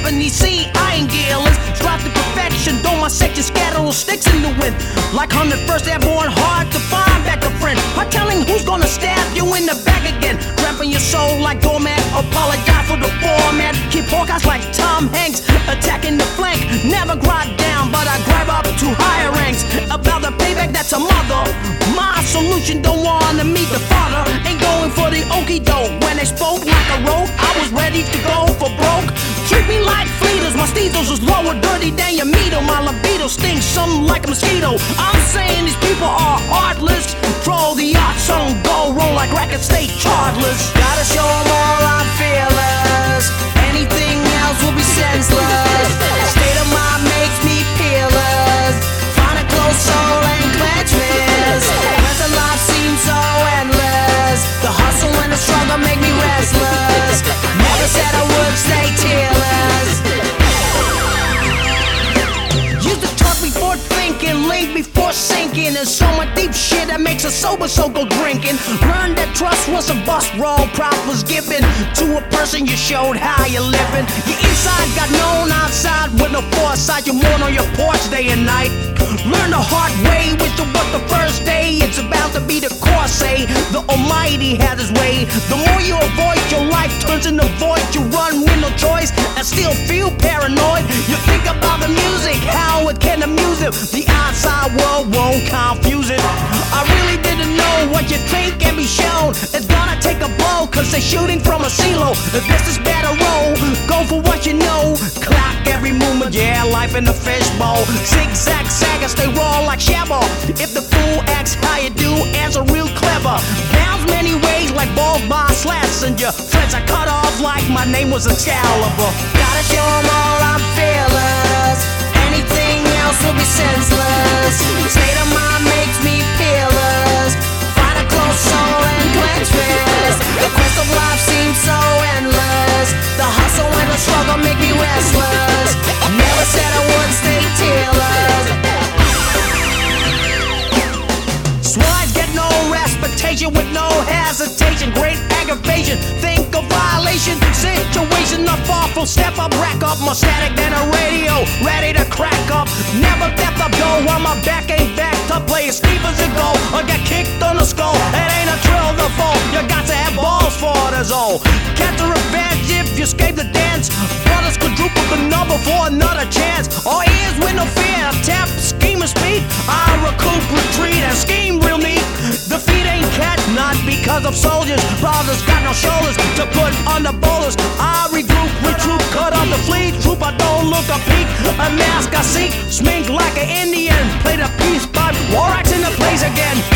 Japanese sea, iron gearless. Strive to perfection, though my section scatter all sticks in the wind. Like 101st Airborne, hard to find back a friend. Hard telling who's gonna stab you in the back again. Trampling your soul like doormat, apologize for the format. Keep forecasts like Tom Hanks, attacking the flank. Never grind down, but I grab up to higher ranks. About the payback, that's a mother. My solution, don't wanna meet the father. Ain't going for the okie doke. When they spoke like a rogue, I was ready to go for broke. Treat me like fleeters, my steezos is lower dirty than your meter. My libido stinks something like a mosquito. I'm saying these people are heartless. Throw the art song, go roll like record state chartless. Gotta show 'em all I'm fearless. Anything else will be senseless. State of mind makes me peerless. Find a close soul and clench fists. Present life seems so endless. The hustle and the struggle make me restless. Never said I would stay tearless. Used to talk before thinking, link before sinking. And so much deep shit that makes us sober, so go drinking. Learned that trust was a bust roll. Prop was given to a person, you showed how you're living. Your inside got known outside with no foresight. You mourn on your porch day and night. Learn the hard way, wish it was the first day. It's about to be the course, say the Almighty has his way. The more you avoid, your life turns into void. You run with no choice and still feel paranoid. You think about the music, how it can amuse it. The outside world won't confuse it. I really didn't know what you think can be shown. It's gonna take a blow, cause they're shooting from a silo. If this is better roll, go for what you know. Clock every movement, yeah, life in the fishbowl. Zigzag, sag, and stay raw like Shabba. If the fool asks how you do, answer real clever. Bounce many ways like balls by slats. And your friends are cut off like my name was Excalibur. Gotta show 'em all I'm fearless. Anything else will be senseless. State of mind makes me peerless. Find a close soul and clench fists. The quest of life seems so endless. The hustle and the struggle make me restless. Never said I would stay tearless. Swides get no respiration with no hesitation. Great aggravation, think of violation. Situation not far from step up, rack up more static than a radio, ready to crack up. Never depth up, go while my back ain't backed up. Play as steep as it go, or get kicked on the skull. It ain't a thrill to fall, you got to have balls for it as all. Catch the revenge if you escape the dance. Brothers quadruple the number for another chance. All ears with no fear, tap, scheme and speed. I recoup, retreat, and scheme real neat. Defeat ain't catch, not because of soldiers. Brothers got no shoulders to put on the boulders. I regroup, retroop, cut off the fleet. Troop, I don't look a peek. A mask I seek, smink like an Indian. Play the peace, but war acts in the place again.